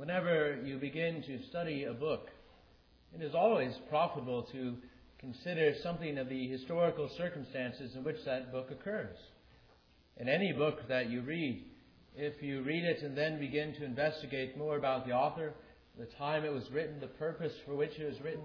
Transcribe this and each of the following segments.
Whenever you begin to study a book, it is always profitable to consider something of the historical circumstances in which that book occurs. In any book that you read, if you read it and then begin to investigate more about the author, the time it was written, the purpose for which it was written,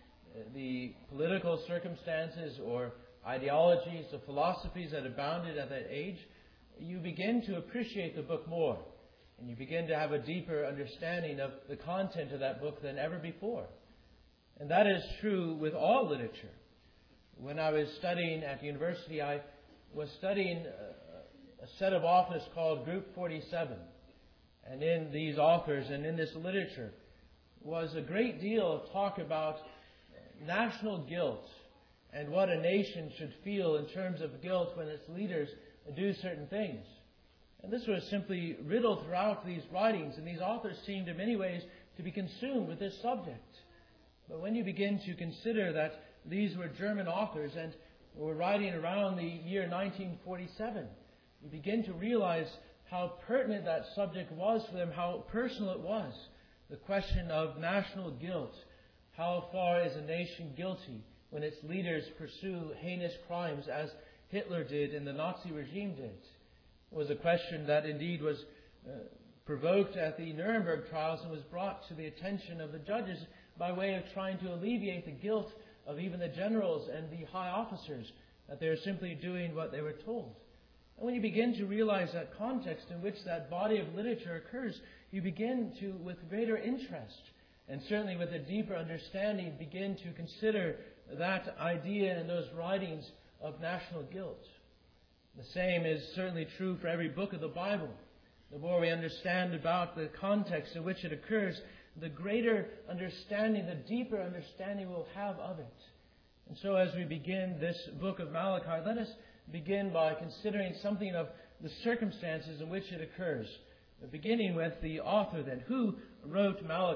the political circumstances or ideologies, the philosophies that abounded at that age, you begin to appreciate the book more. And you begin to have a deeper understanding of the content of that book than ever before. And that is true with all literature. When I was studying at university, I was studying a set of authors called Group 47. And in these authors and in this literature was a great deal of talk about national guilt and what a nation should feel in terms of guilt when its leaders do certain things. And this was simply riddled throughout these writings, and these authors seemed in many ways to be consumed with this subject. But when you begin to consider that these were German authors and were writing around the year 1947, you begin to realize how pertinent that subject was for them, how personal it was. The question of national guilt. How far is a nation guilty when its leaders pursue heinous crimes as Hitler did and the Nazi regime did? It was a question that indeed was provoked at the Nuremberg trials and was brought to the attention of the judges by way of trying to alleviate the guilt of even the generals and the high officers, that they were simply doing what they were told. And when you begin to realize that context in which that body of literature occurs, you begin to, with greater interest, and certainly with a deeper understanding, begin to consider that idea and those writings of national guilt. The same is certainly true for every book of the Bible. The more we understand about the context in which it occurs, the greater understanding, the deeper understanding we'll have of it. And so as we begin this book of Malachi, let us begin by considering something of the circumstances in which it occurs. Beginning with the author then. Who wrote Malachi?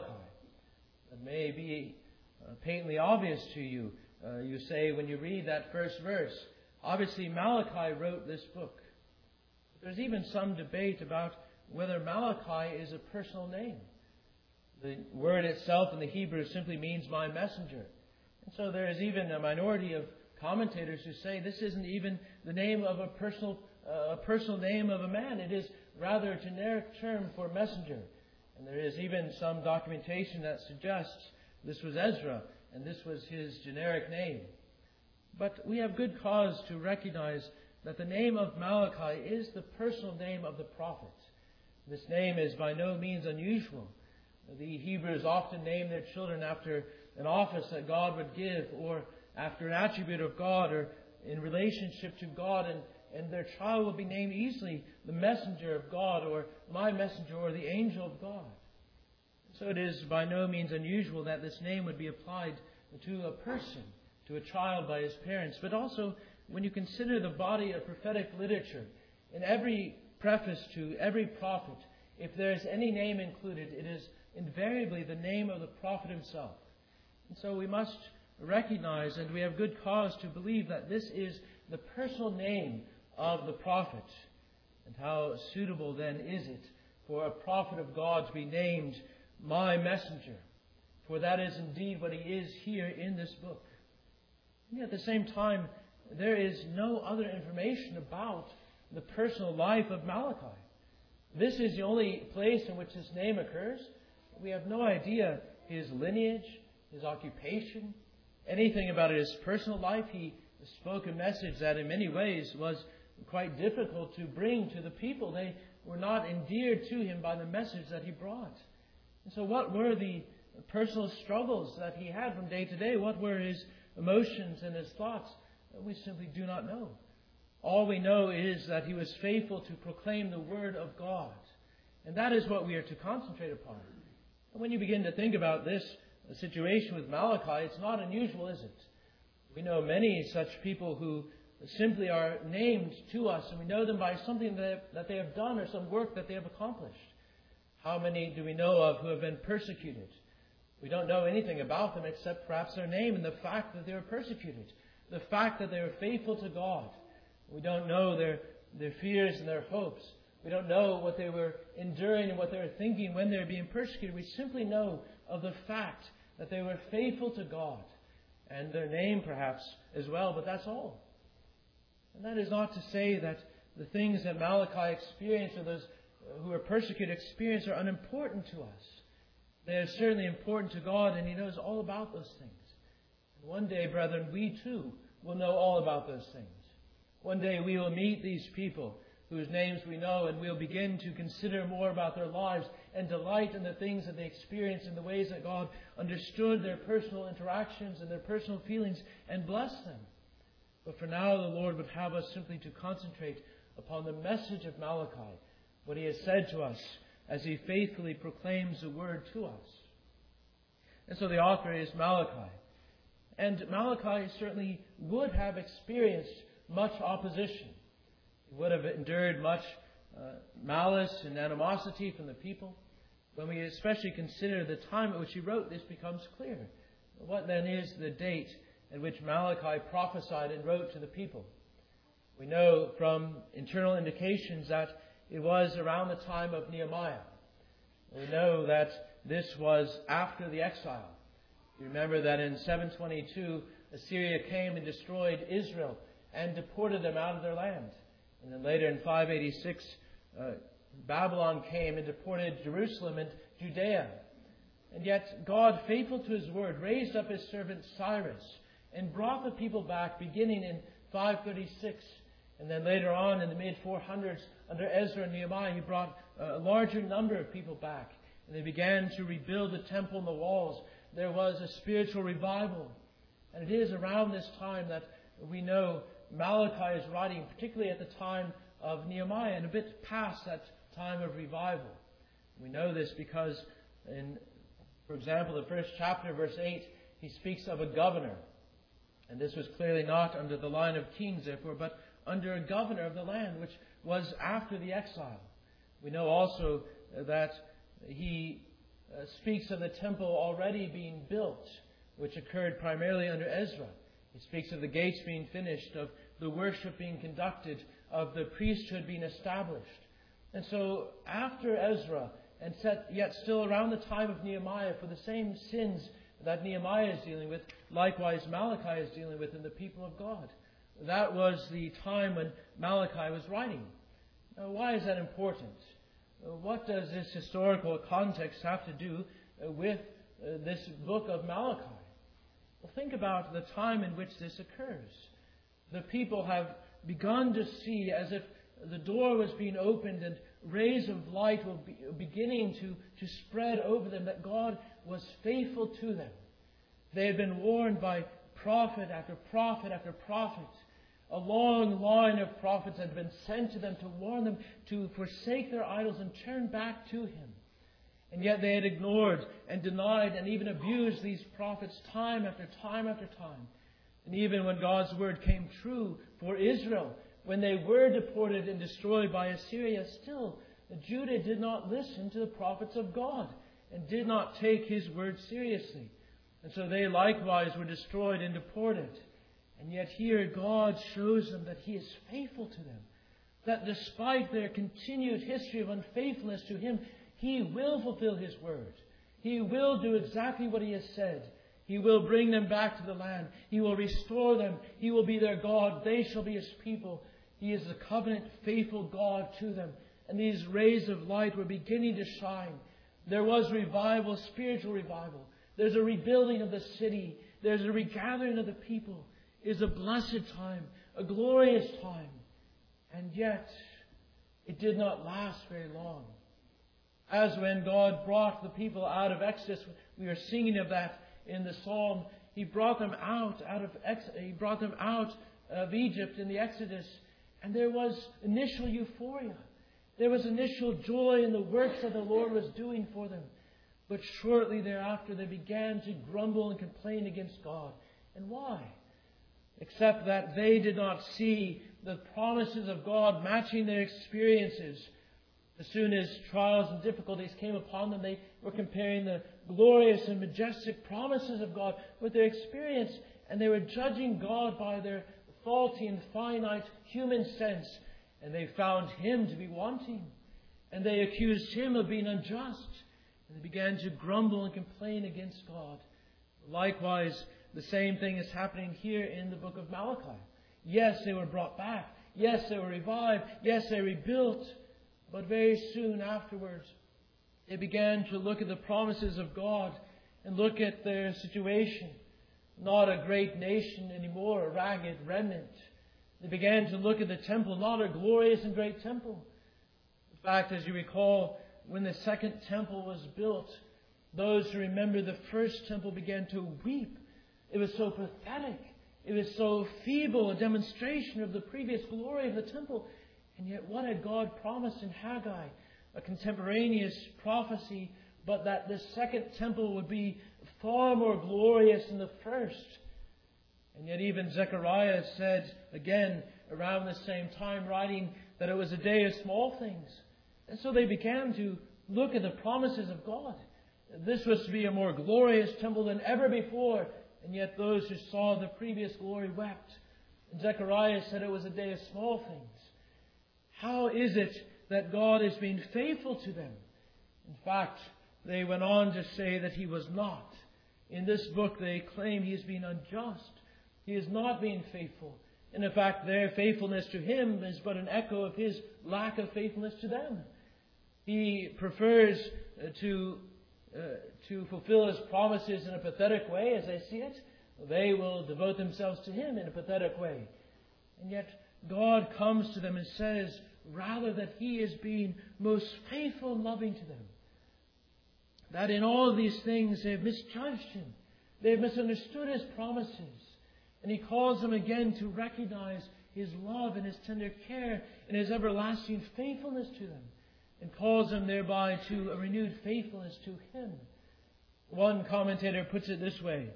It may be patently obvious to you. You say when you read that first verse, obviously Malachi wrote this book. There's even some debate about whether Malachi is a personal name. The word itself in the Hebrew simply means my messenger. And so there is even a minority of commentators who say this isn't even the name of a personal name of a man. It is rather a generic term for messenger. And there is even some documentation that suggests this was Ezra and this was his generic name. But we have good cause to recognize that the name of Malachi is the personal name of the prophet. This name is by no means unusual. The Hebrews often name their children after an office that God would give, or after an attribute of God, or in relationship to God, and their child will be named easily the messenger of God, or my messenger, or the angel of God. So it is by no means unusual that this name would be applied to a person, to a child by his parents. But also, when you consider the body of prophetic literature, in every preface to every prophet, if there is any name included, it is invariably the name of the prophet himself. And so we must recognize, and we have good cause to believe, that this is the personal name of the prophet. And how suitable then is it for a prophet of God to be named my messenger? For that is indeed what he is here in this book. And yet at the same time, there is no other information about the personal life of Malachi. This is the only place in which his name occurs. We have no idea his lineage, his occupation, anything about his personal life. He spoke a message that in many ways was quite difficult to bring to the people. They were not endeared to him by the message that he brought. And so what were the personal struggles that he had from day to day? What were his emotions and his thoughts? We simply do not know. All we know is that he was faithful to proclaim the word of God. And that is what we are to concentrate upon. And when you begin to think about this situation with Malachi, it's not unusual, is it? We know many such people who simply are named to us, and we know them by something that they have done or some work that they have accomplished. How many do we know of who have been persecuted? We don't know anything about them except perhaps their name and the fact that they were persecuted, the fact that they were faithful to God. We don't know their fears and their hopes. We don't know what they were enduring and what they were thinking when they were being persecuted. We simply know of the fact that they were faithful to God, and their name perhaps as well, but that's all. And that is not to say that the things that Malachi experienced or those who are persecuted experience are unimportant to us. They are certainly important to God, and He knows all about those things. And one day, brethren, we too will know all about those things. One day we will meet these people whose names we know, and we'll begin to consider more about their lives and delight in the things that they experienced and the ways that God understood their personal interactions and their personal feelings and bless them. But for now, the Lord would have us simply to concentrate upon the message of Malachi, what He has said to us as He faithfully proclaims the Word to us. And so the author is Malachi. And Malachi certainly would have experienced much opposition. He would have endured much malice and animosity from the people. When we especially consider the time at which he wrote, this becomes clear. What then is the date at which Malachi prophesied and wrote to the people? We know from internal indications that it was around the time of Nehemiah. We know that this was after the exile. You remember that in 722, Assyria came and destroyed Israel and deported them out of their land. And then later in 586, Babylon came and deported Jerusalem and Judea. And yet God, faithful to His word, raised up His servant Cyrus and brought the people back beginning in 536. And then later on in the mid-400s, under Ezra and Nehemiah, He brought a larger number of people back. And they began to rebuild the temple and the walls. There was a spiritual revival. And it is around this time that we know Malachi is writing, particularly at the time of Nehemiah and a bit past that time of revival. We know this because in, for example, the first chapter, verse 8, he speaks of a governor. And this was clearly not under the line of kings, therefore, but under a governor of the land, which was after the exile. We know also that he speaks of the temple already being built, which occurred primarily under Ezra. He speaks of the gates being finished, of the worship being conducted, of the priesthood being established. And so after Ezra, and yet still around the time of Nehemiah, for the same sins that Nehemiah is dealing with, likewise Malachi is dealing with in the people of God. That was the time when Malachi was writing. Now, why is that important? What does this historical context have to do with this book of Malachi? Well, think about the time in which this occurs. The people have begun to see as if the door was being opened and rays of light were beginning to spread over them, that God was faithful to them. They had been warned by prophet after prophet after prophet. A long line of prophets had been sent to them to warn them to forsake their idols and turn back to Him. And yet they had ignored and denied and even abused these prophets time after time after time. And even when God's word came true for Israel, when they were deported and destroyed by Assyria, still Judah did not listen to the prophets of God and did not take His word seriously. And so they likewise were destroyed and deported. And yet here God shows them that He is faithful to them. That despite their continued history of unfaithfulness to Him, He will fulfill His word. He will do exactly what He has said. He will bring them back to the land. He will restore them. He will be their God. They shall be His people. He is the covenant faithful God to them. And these rays of light were beginning to shine. There was revival, spiritual revival. There's a rebuilding of the city. There's a regathering of the people. It is a blessed time, a glorious time. And yet, it did not last very long. As when God brought the people out of Exodus, we are singing of that in the psalm. He brought them out of Egypt in the Exodus, and there was initial euphoria. There was initial joy in the works that the Lord was doing for them. But shortly thereafter, they began to grumble and complain against God. And why? Except that they did not see the promises of God matching their experiences. As soon as trials and difficulties came upon them, they were comparing the glorious and majestic promises of God with their experience, and they were judging God by their faulty and finite human sense. and they found Him to be wanting. And they accused Him of being unjust. And they began to grumble and complain against God. Likewise, the same thing is happening here in the book of Malachi. Yes, they were brought back. Yes, they were revived. Yes, they rebuilt. But very soon afterwards, they began to look at the promises of God and look at their situation. Not a great nation anymore, a ragged remnant. They began to look at the temple, not a glorious and great temple. In fact, as you recall, when the second temple was built, those who remember the first temple began to weep. It was so pathetic. It was so feeble a demonstration of the previous glory of the temple. And yet what had God promised in Haggai? A contemporaneous prophecy, but that the second temple would be far more glorious than the first. And yet even Zechariah said, again, around the same time, writing that it was a day of small things. And so they began to look at the promises of God. This was to be a more glorious temple than ever before. And yet those who saw the previous glory wept. And Zechariah said it was a day of small things. How is it that God is being faithful to them? In fact, they went on to say that He was not. In this book they claim He is being unjust. He is not being faithful. And in fact, their faithfulness to Him is but an echo of His lack of faithfulness to them. He prefers to fulfill His promises in a pathetic way, as they see it. They will devote themselves to Him in a pathetic way. And yet God comes to them and says, rather, that He is being most faithful and loving to them. That in all of these things they have misjudged Him. They have misunderstood His promises. And He calls them again to recognize His love and His tender care and His everlasting faithfulness to them. And calls them thereby to a renewed faithfulness to Him. One commentator puts it this way.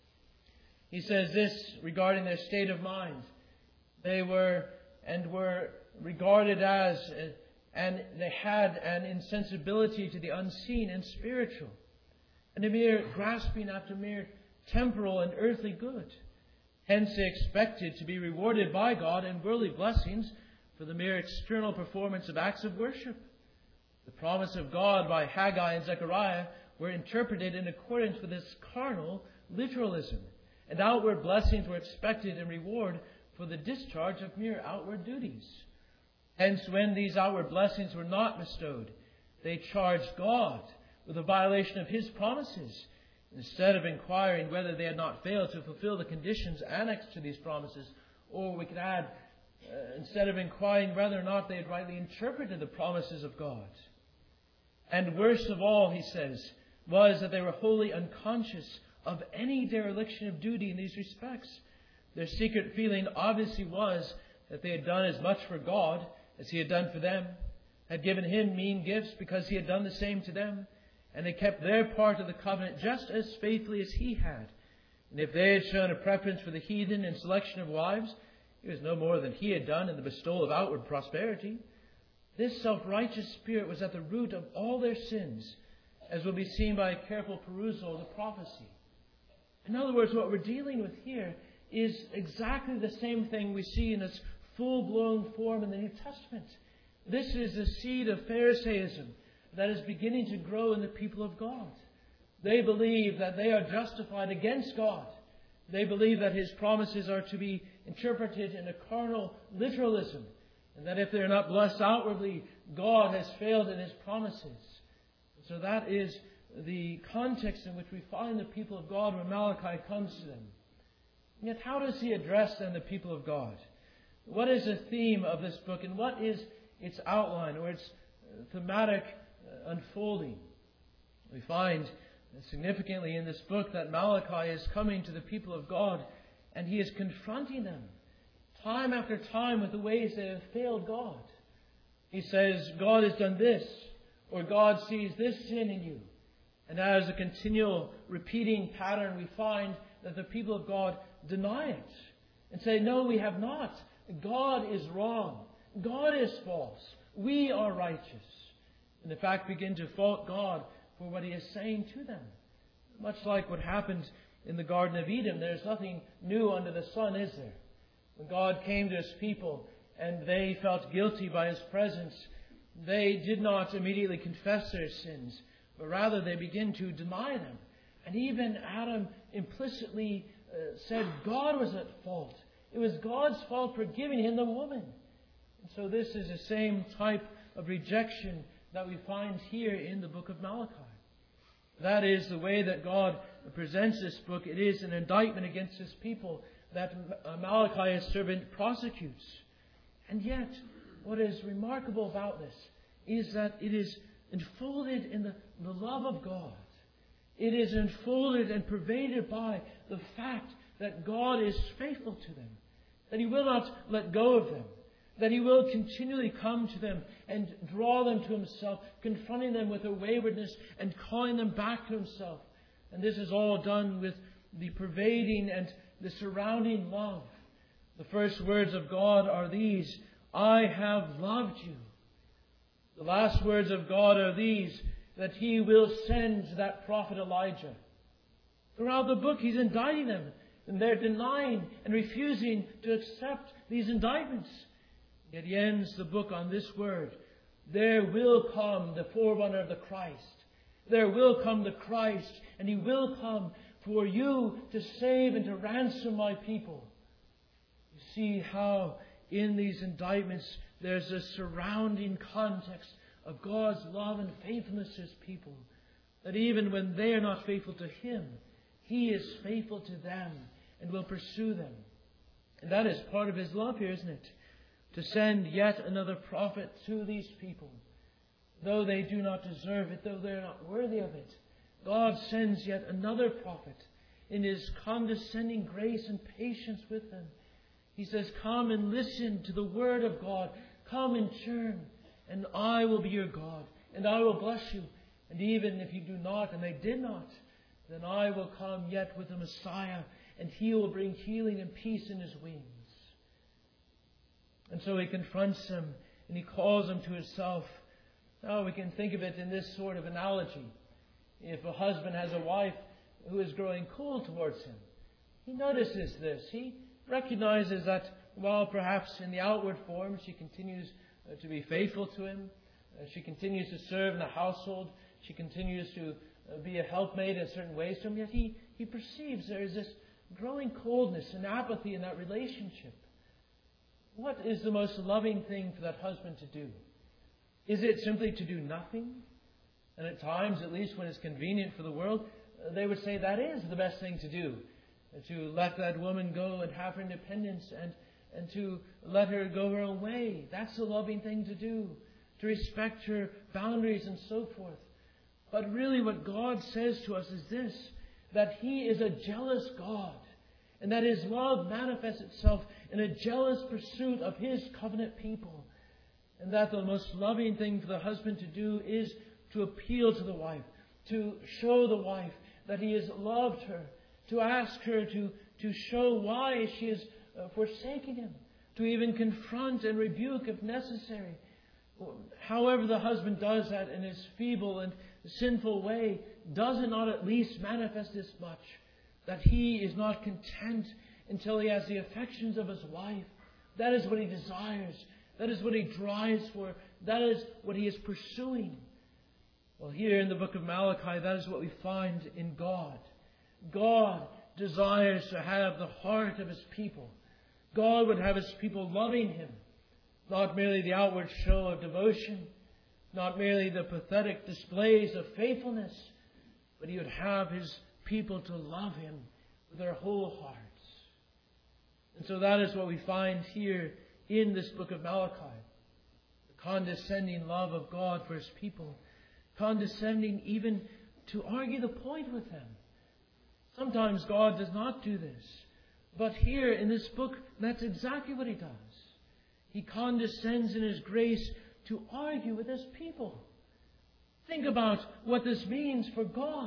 He says this regarding their state of mind. They were regarded as, and they had an insensibility to the unseen and spiritual, and a mere grasping after mere temporal and earthly good. Hence they expected to be rewarded by God in worldly blessings for the mere external performance of acts of worship. The promise of God by Haggai and Zechariah were interpreted in accordance with this carnal literalism, and outward blessings were expected in reward for the discharge of mere outward duties. Hence, when these outward blessings were not bestowed, they charged God with a violation of His promises, instead of inquiring whether they had not failed to fulfill the conditions annexed to these promises, or we could add, instead of inquiring whether or not they had rightly interpreted the promises of God. And worst of all, he says, was that they were wholly unconscious of any dereliction of duty in these respects. Their secret feeling obviously was that they had done as much for God as He had done for them, had given Him mean gifts because He had done the same to them, and they kept their part of the covenant just as faithfully as He had. And if they had shown a preference for the heathen in selection of wives, it was no more than He had done in the bestowal of outward prosperity. This self-righteous spirit was at the root of all their sins, as will be seen by a careful perusal of the prophecy. In other words, what we're dealing with here is exactly the same thing we see in its full-blown form in the New Testament. This is the seed of Pharisaism that is beginning to grow in the people of God. They believe that they are justified against God. They believe that His promises are to be interpreted in a carnal literalism, and that if they're not blessed outwardly, God has failed in His promises. So that is the context in which we find the people of God when Malachi comes to them. And yet how does he address then the people of God? What is the theme of this book, and what is its outline or its thematic unfolding? We find significantly in this book that Malachi is coming to the people of God, and he is confronting them time after time with the ways they have failed God. He says, God has done this, or God sees this sin in you. And as a continual repeating pattern, we find that the people of God deny it and say, no, we have not. God is wrong. God is false. We are righteous. And in fact begin to fault God for what He is saying to them. Much like what happened in the Garden of Eden, there's nothing new under the sun, is there? When God came to His people and they felt guilty by His presence, they did not immediately confess their sins, but rather they began to deny them. And even Adam implicitly said God was at fault. It was God's fault for giving him the woman. And so this is the same type of rejection that we find here in the book of Malachi. That is the way that God presents this book. It is an indictment against His people that Malachi, His servant, prosecutes. And yet, what is remarkable about this is that it is enfolded in the love of God. It is enfolded and pervaded by the fact that God is faithful to them, that He will not let go of them, that He will continually come to them and draw them to Himself, confronting them with their waywardness and calling them back to Himself. And this is all done with the pervading and the surrounding love. The first words of God are these: I have loved you. The last words of God are these: that He will send that prophet Elijah. Throughout the book, He's indicting them, and they're denying and refusing to accept these indictments. Yet He ends the book on this word: there will come the forerunner of the Christ. There will come the Christ, and He will come for you to save and to ransom my people. You see how in these indictments there's a surrounding context of God's love and faithfulness to His people. That even when they are not faithful to Him, He is faithful to them and will pursue them. And that is part of His love here, isn't it? To send yet another prophet to these people. Though they do not deserve it, though they are not worthy of it, God sends yet another prophet in His condescending grace and patience with them. He says, come and listen to the word of God. Come and turn, and I will be your God, and I will bless you. And even if you do not, and they did not, then I will come yet with the Messiah, and He will bring healing and peace in His wings. And so He confronts them, and He calls them to Himself. Now we can think of it in this sort of analogy. If a husband has a wife who is growing cold towards him, he notices this. He recognizes that while perhaps in the outward form she continues to be faithful to him, she continues to serve in the household, she continues to be a helpmate in certain ways to him, yet he perceives there is this growing coldness and apathy in that relationship. What is the most loving thing for that husband to do? Is it simply to do nothing? And at times, at least when it's convenient for the world, they would say that is the best thing to do. To let that woman go and have her independence and to let her go her own way. That's the loving thing to do. To respect her boundaries and so forth. But really what God says to us is this: that He is a jealous God. And that His love manifests itself in a jealous pursuit of His covenant people. And that the most loving thing for the husband to do is to appeal to the wife, to show the wife that he has loved her, to ask her to show why she is forsaking him, to even confront and rebuke if necessary. However the husband does that in his feeble and sinful way, does it not at least manifest this much? That he is not content until he has the affections of his wife. That is what he desires. That is what he drives for. That is what he is pursuing. Well, here in the book of Malachi, that is what we find in God. God desires to have the heart of His people. God would have His people loving Him. Not merely the outward show of devotion, not merely the pathetic displays of faithfulness, but He would have His people to love Him with their whole hearts. And so that is what we find here in this book of Malachi. The condescending love of God for His people. Condescending even to argue the point with them. Sometimes God does not do this. But here in this book, that's exactly what He does. He condescends in His grace to argue with His people. Think about what this means for God.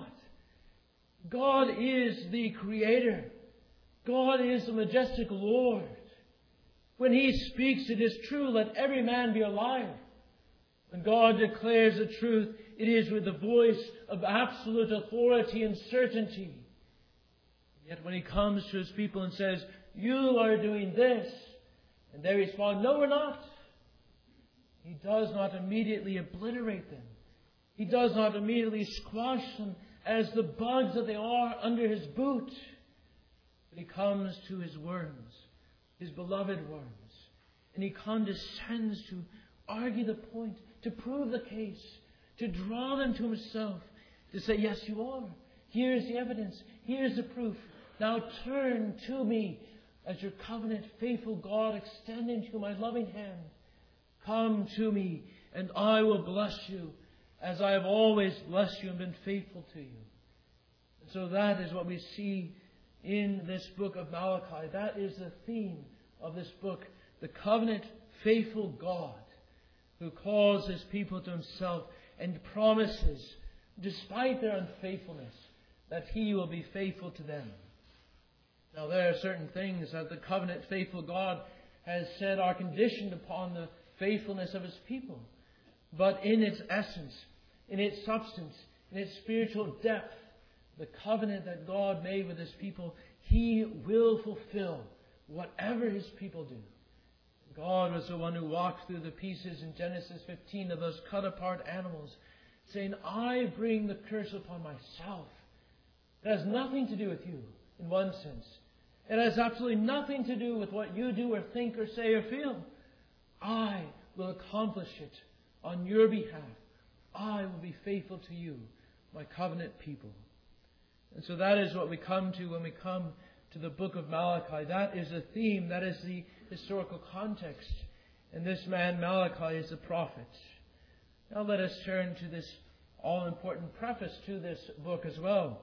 God is the Creator. God is the majestic Lord. When He speaks, it is true. Let every man be a liar. When God declares the truth, it is with the voice of absolute authority and certainty. Yet when He comes to His people and says, you are doing this, And they respond, no, we're not. He does not immediately obliterate them. He does not immediately squash them as the bugs that they are under his boot. But he comes to his worms, his beloved worms. And he condescends to argue the point, to prove the case, to draw them to himself, to say, yes, you are. Here's the evidence. Here's the proof. Now turn to me as your covenant faithful God, extending to my loving hand. Come to me, and I will bless you as I have always blessed you and been faithful to you. And so that is what we see in this book of Malachi. That is the theme of this book. The covenant faithful God who calls his people to himself and promises, despite their unfaithfulness, that he will be faithful to them. Now there are certain things that the covenant faithful God has said are conditioned upon the faithfulness of his people. But in its essence, in its substance, in its spiritual depth, the covenant that God made with his people, he will fulfill whatever his people do. God was the one who walked through the pieces in Genesis 15 of those cut apart animals, saying, I bring the curse upon myself. It has nothing to do with you, in one sense. It has absolutely nothing to do with what you do or think or say or feel. I will accomplish it on your behalf. I will be faithful to you, my covenant people. And so that is what we come to when we come to the book of Malachi. That is the theme. That is the historical context. And this man, Malachi, is the prophet. Now let us turn to this all-important preface to this book as well.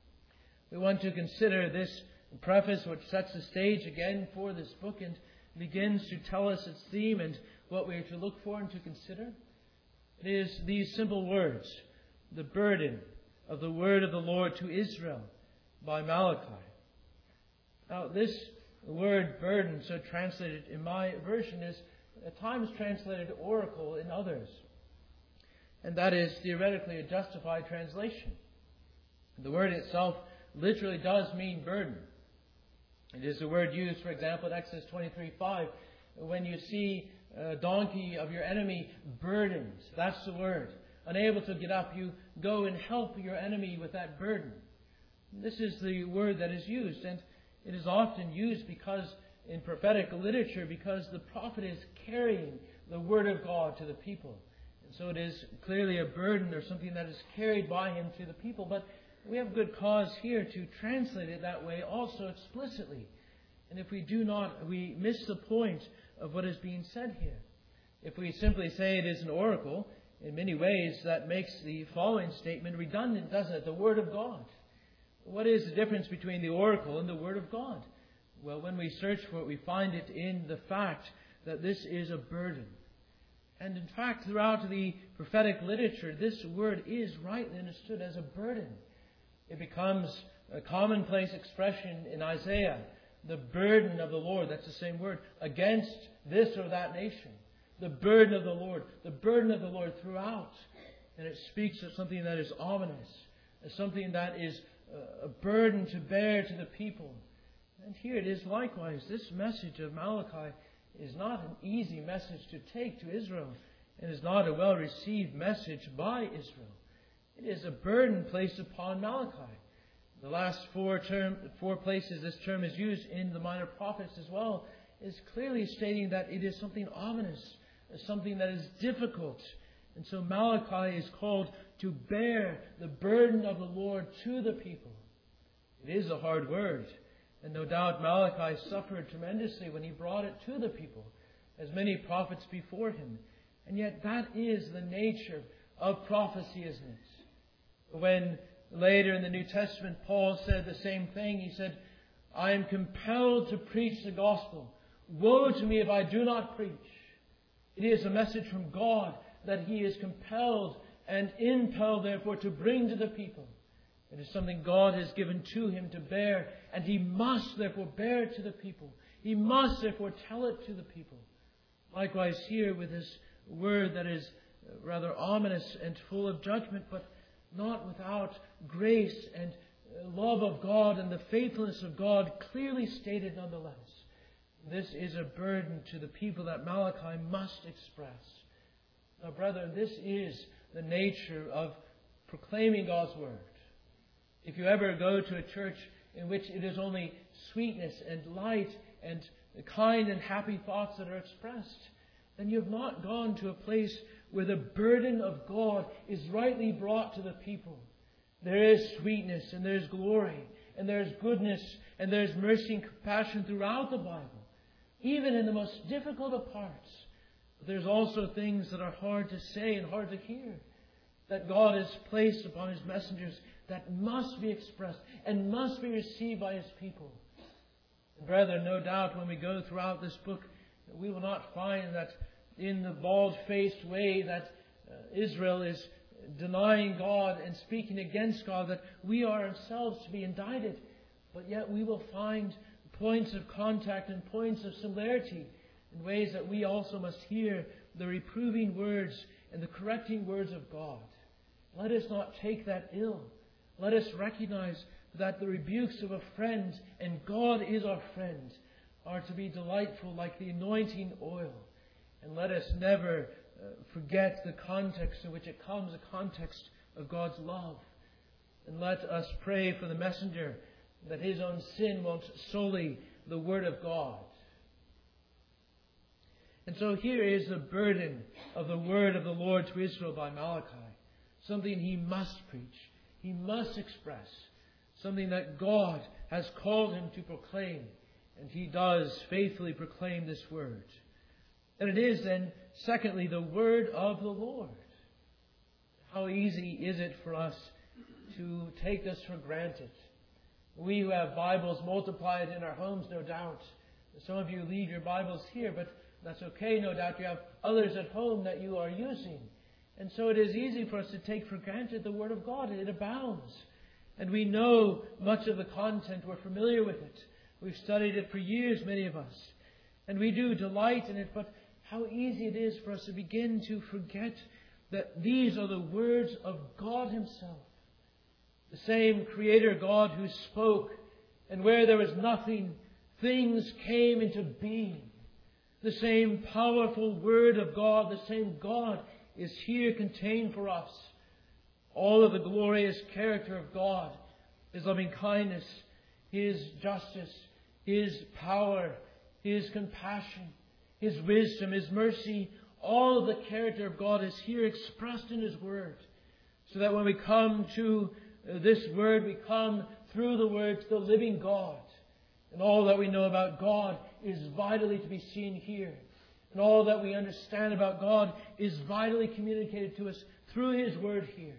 We want to consider this preface, which sets the stage again for this book and begins to tell us its theme and what we are to look for and to consider. It is these simple words: the burden of the word of the Lord to Israel by Malachi. Now this word burden, so translated in my version, is at times translated oracle in others. And that is theoretically a justified translation. The word itself literally does mean burden. It is the word used, for example, in Exodus 23:5, when you see a donkey of your enemy burdened. That's the word. Unable to get up, you go and help your enemy with that burden. This is the word that is used, and it is often used because in prophetic literature, because the prophet is carrying the word of God to the people. And so it is clearly a burden or something that is carried by him to the people. But we have good cause here to translate it that way also explicitly. And if we do not, we miss the point of what is being said here. If we simply say it is an oracle, in many ways that makes the following statement redundant, doesn't it? The Word of God. What is the difference between the oracle and the Word of God? Well, when we search for it, we find it in the fact that this is a burden. And in fact, throughout the prophetic literature, this word is rightly understood as a burden. It becomes a commonplace expression in Isaiah. The burden of the Lord, that's the same word, against this or that nation. The burden of the Lord. The burden of the Lord throughout. And it speaks of something that is ominous. As something that is a burden to bear to the people. And here it is likewise. This message of Malachi is not an easy message to take to Israel. It is not a well-received message by Israel. It is a burden placed upon Malachi. The last four places this term is used in the minor prophets as well is clearly stating that it is something ominous, something that is difficult. And so Malachi is called to bear the burden of the Lord to the people. It is a hard word. And no doubt Malachi suffered tremendously when he brought it to the people, as many prophets before him. And yet that is the nature of prophecy, isn't it? When later in the New Testament Paul said the same thing, he said, I am compelled to preach the gospel. Woe to me if I do not preach. It is a message from God that he is compelled and impelled, therefore, to bring to the people. It is something God has given to him to bear, and he must, therefore, bear it to the people. He must, therefore, tell it to the people. Likewise here with this word that is rather ominous and full of judgment, but not without grace and love of God and the faithfulness of God clearly stated nonetheless. This is a burden to the people that Malachi must express. Now, brethren, this is the nature of proclaiming God's Word. If you ever go to a church in which it is only sweetness and light and kind and happy thoughts that are expressed, then you have not gone to a place where the burden of God is rightly brought to the people. There is sweetness and there is glory and there is goodness and there is mercy and compassion throughout the Bible, even in the most difficult of parts. But there's also things that are hard to say and hard to hear, that God has placed upon His messengers that must be expressed and must be received by His people. And brethren, no doubt when we go throughout this book, we will not find that in the bald-faced way that Israel is denying God and speaking against God, that we are ourselves to be indicted. But yet we will find points of contact and points of similarity in ways that we also must hear the reproving words and the correcting words of God. Let us not take that ill. Let us recognize that the rebukes of a friend, and God is our friend, are to be delightful like the anointing oil. And let us never forget the context in which it comes, the context of God's love. And let us pray for the messenger that his own sin won't sully the Word of God. And so here is the burden of the word of the Lord to Israel by Malachi. Something he must preach. He must express. Something that God has called him to proclaim. And he does faithfully proclaim this word. And it is then, secondly, the word of the Lord. How easy is it for us to take this for granted? We who have Bibles multiplied in our homes, no doubt. Some of you leave your Bibles here, but that's okay, no doubt. You have others at home that you are using. And so it is easy for us to take for granted the Word of God. It abounds. And we know much of the content. We're familiar with it. We've studied it for years, many of us. And we do delight in it. But how easy it is for us to begin to forget that these are the words of God Himself. The same Creator God who spoke, and where there was nothing, things came into being. The same powerful Word of God, the same God is here contained for us. All of the glorious character of God, His loving kindness, His justice, His power, His compassion, His wisdom, His mercy, all of the character of God is here expressed in His Word. So that when we come to this Word, we come through the Word to the living God. And all that we know about God is vitally to be seen here. And all that we understand about God is vitally communicated to us through His Word here.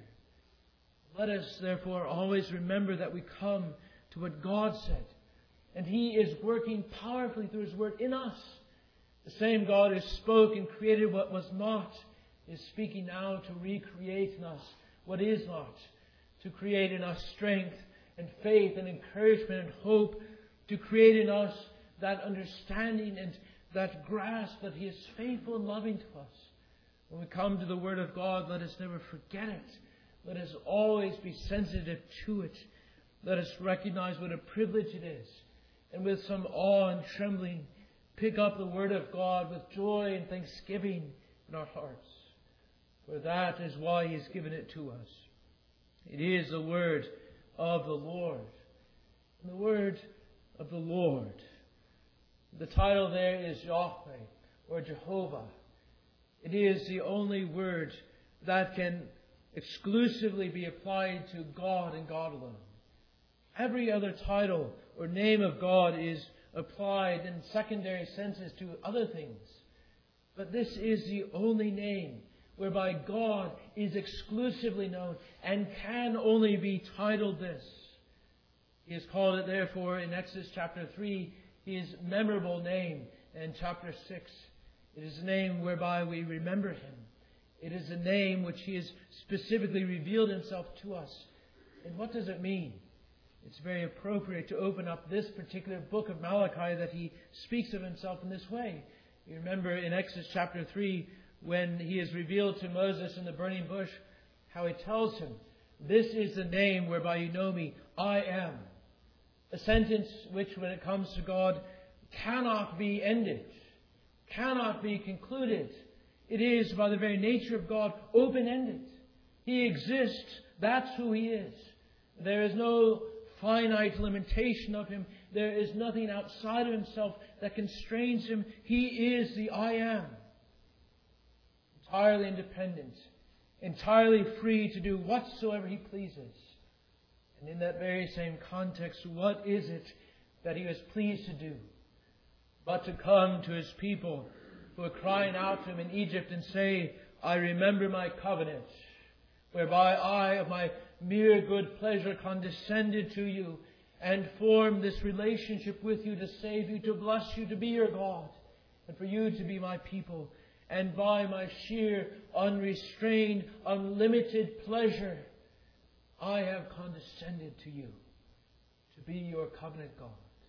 Let us, therefore, always remember that we come to what God said. And He is working powerfully through His Word in us. The same God who spoke and created what was not is speaking now to recreate in us what is not. To create in us strength and faith and encouragement and hope. To create in us that understanding and that grasp that He is faithful and loving to us. When we come to the Word of God, let us never forget it. Let us always be sensitive to it. Let us recognize what a privilege it is. And with some awe and trembling, pick up the Word of God with joy and thanksgiving in our hearts. For that is why He has given it to us. It is the Word of the Lord. And the Word of the Lord. The title there is Yahweh or Jehovah. It is the only word that can exclusively be applied to God and God alone. Every other title or name of God is applied in secondary senses to other things. But this is the only name whereby God is exclusively known and can only be titled this. He has called it, therefore, in Exodus chapter 3, His memorable name. And chapter 6, it is a name whereby we remember Him. It is a name which He has specifically revealed Himself to us. And what does it mean? It's very appropriate to open up this particular book of Malachi that He speaks of Himself in this way. You remember in Exodus chapter 3, when He is revealed to Moses in the burning bush, how He tells him, "This is the name whereby you know me, I am." A sentence which, when it comes to God, cannot be ended, cannot be concluded. It is, by the very nature of God, open-ended. He exists. That's who He is. There is no finite limitation of Him. There is nothing outside of Himself that constrains Him. He is the I Am. Entirely independent. Entirely free to do whatsoever He pleases. And in that very same context, what is it that He was pleased to do? But to come to His people who are crying out to Him in Egypt and say, I remember my covenant, whereby I of my mere good pleasure condescended to you and formed this relationship with you to save you, to bless you, to be your God, and for you to be my people. And by my sheer, unrestrained, unlimited pleasure, I have condescended to you to be your covenant God.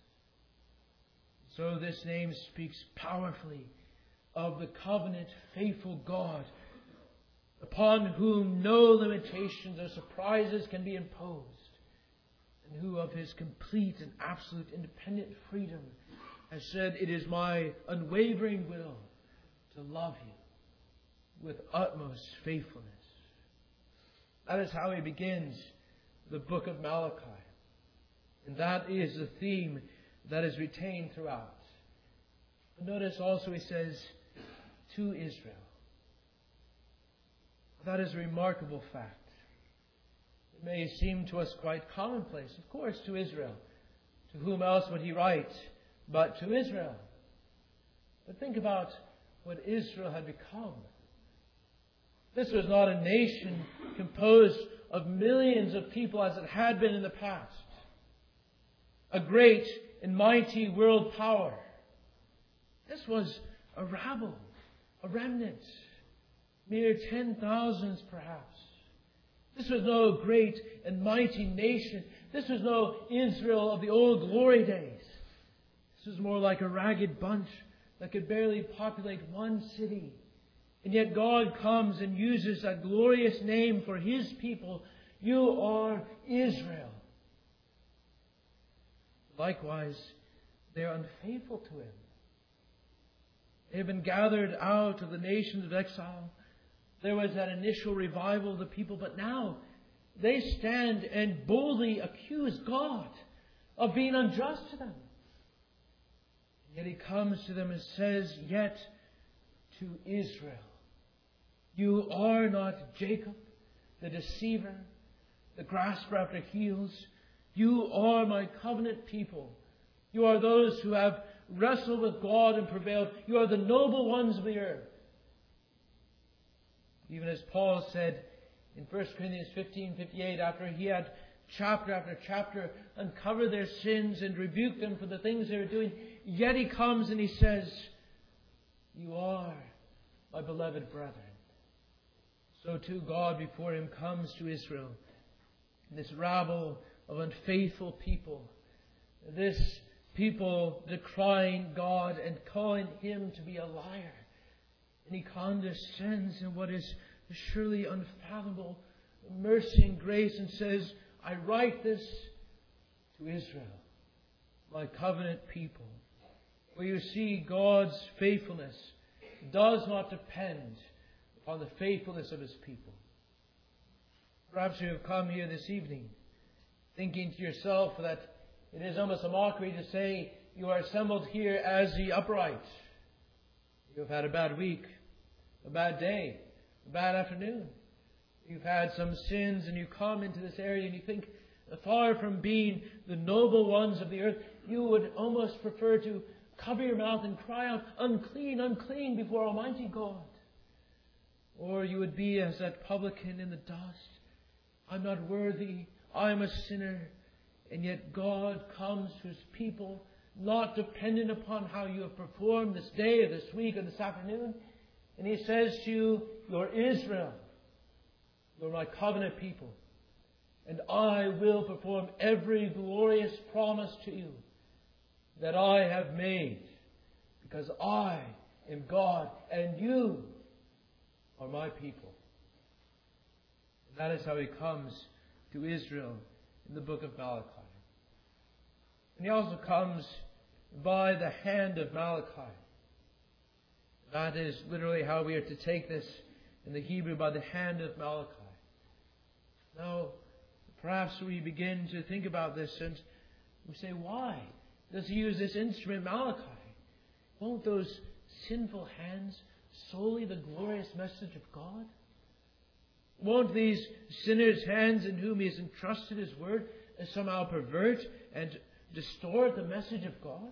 So this name speaks powerfully of the covenant faithful God, upon whom no limitations or surprises can be imposed, and who of His complete and absolute independent freedom has said, it is my unwavering will to love you with utmost faithfulness. That is how He begins the book of Malachi. And that is the theme that is retained throughout. But notice also He says, to Israel. That is a remarkable fact. It may seem to us quite commonplace. Of course, to Israel. To whom else would He write but to Israel? But think about what Israel had become. This was not a nation composed of millions of people as it had been in the past. A great and mighty world power. This was a rabble, a remnant, mere 10,000s perhaps. This was no great and mighty nation. This was no Israel of the old glory days. This was more like a ragged bunch that could barely populate one city. And yet God comes and uses that glorious name for His people. You are Israel. Likewise, they are unfaithful to Him. They have been gathered out of the nations of exile. There was that initial revival of the people, but now they stand and boldly accuse God of being unjust to them. Yet He comes to them and says, yet to Israel, you are not Jacob, the deceiver, the grasper after heels. You are my covenant people. You are those who have wrestled with God and prevailed. You are the noble ones of the earth. Even as Paul said in 1 Corinthians 15:58, after he had chapter after chapter uncovered their sins and rebuked them for the things they were doing, yet he comes and he says, you are my beloved brethren. So too God before Him comes to Israel, this rabble of unfaithful people, this people decrying God and calling Him to be a liar. And He condescends in what is surely unfathomable mercy and grace and says, I write this to Israel, my covenant people. Where you see God's faithfulness does not depend upon the faithfulness of His people. Perhaps you have come here this evening thinking to yourself that it is almost a mockery to say you are assembled here as the upright. You have had a bad week, a bad day, a bad afternoon. You've had some sins and you come into this area and you think, far from being the noble ones of the earth, you would almost prefer to cover your mouth and cry out, unclean, unclean before Almighty God. Or you would be as that publican in the dust. I'm not worthy. I'm a sinner. And yet God comes to His people, not dependent upon how you have performed this day or this week or this afternoon. And He says to you, you're Israel. You're my covenant people. And I will perform every glorious promise to you that I have made. Because I am God and you are my people. And that is how He comes to Israel in the book of Malachi. And He also comes by the hand of Malachi. That is literally how we are to take this in the Hebrew, by the hand of Malachi. Now, perhaps we begin to think about this and we say, why does he use this instrument, Malachi? Won't those sinful hands sully the glorious message of God? Won't these sinners' hands in whom he has entrusted his word somehow pervert and distort the message of God?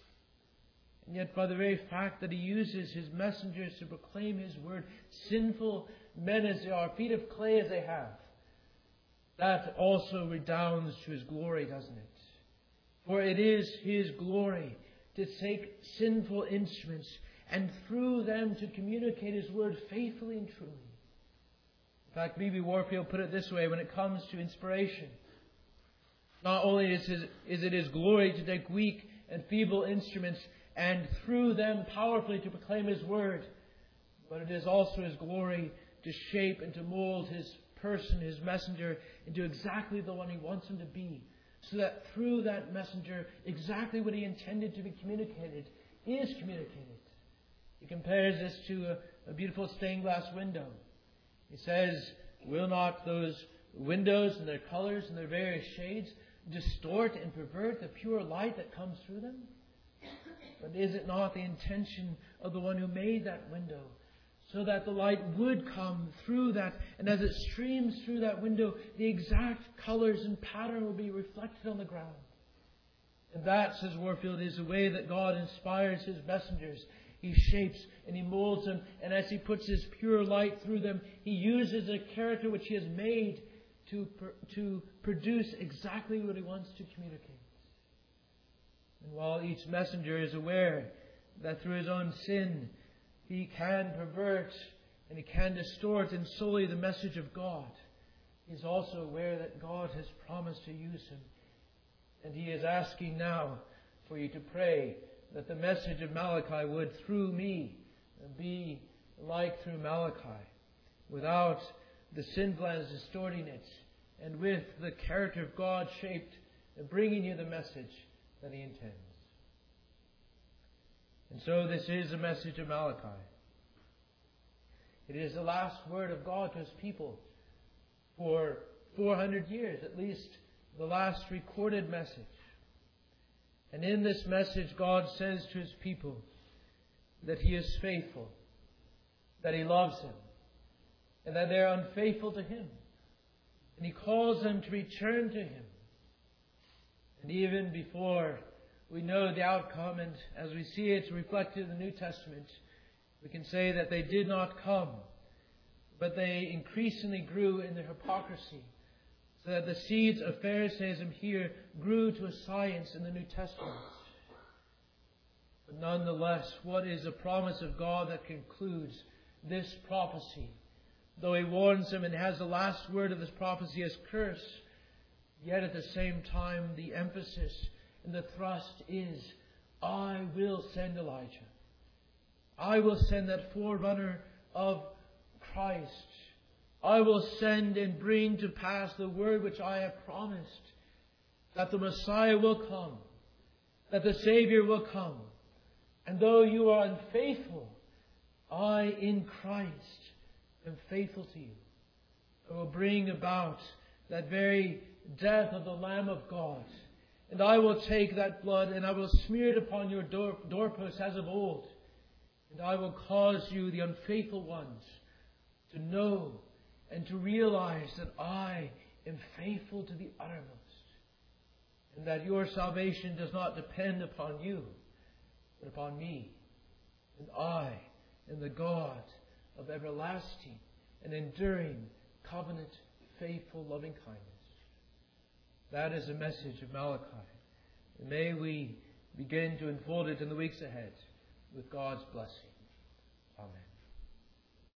And yet, by the very fact that he uses his messengers to proclaim his word, sinful men as they are, feet of clay as they have, that also redounds to his glory, doesn't it? For it is his glory to take sinful instruments and through them to communicate his word faithfully and truly. In fact, B.B. Warfield put it this way when it comes to inspiration. Not only is it his glory to take weak and feeble instruments and through them powerfully to proclaim his word, but it is also his glory to shape and to mold his person, his messenger, into exactly the one he wants him to be, so that through that messenger, exactly what he intended to be communicated is communicated. He compares this to a beautiful stained glass window. He says, will not those windows and their colors and their various shades distort and pervert the pure light that comes through them? But is it not the intention of the one who made that window, so that the light would come through that, and as it streams through that window, the exact colors and pattern will be reflected on the ground? And that, says Warfield, is the way that God inspires his messengers. He shapes and he molds them, and as he puts his pure light through them, he uses a character which he has made to produce exactly what he wants to communicate. And while each messenger is aware that through his own sin he can pervert and he can distort and sully the message of God, he is also aware that God has promised to use him. And he is asking now for you to pray that the message of Malachi would, through me, be like through Malachi, without the sinful hands distorting it, and with the character of God shaped, bringing you the message that he intends. And so this is a message of Malachi. It is the last word of God to his people for 400 years, at least the last recorded message. And in this message, God says to his people that he is faithful, that he loves them, and that they are unfaithful to him. And he calls them to return to him. And even before we know the outcome, and as we see it reflected in the New Testament, we can say that they did not come, but they increasingly grew in their hypocrisy, so that the seeds of Pharisaism here grew to a science in the New Testament. But nonetheless, what is the promise of God that concludes this prophecy? Though he warns them and has the last word of this prophecy as curse, yet at the same time the emphasis and the thrust is, I will send Elijah. I will send that forerunner of Christ. I will send and bring to pass the word which I have promised, that the Messiah will come, that the Savior will come. And though you are unfaithful, I in Christ am faithful to you. I will bring about that very death of the Lamb of God. And I will take that blood and I will smear it upon your doorposts as of old. And I will cause you, the unfaithful ones, to know and to realize that I am faithful to the uttermost. And that your salvation does not depend upon you, but upon me. And I am the God of everlasting and enduring covenant, faithful, loving kindness. That is the message of Malachi. And may we begin to unfold it in the weeks ahead with God's blessing. Amen.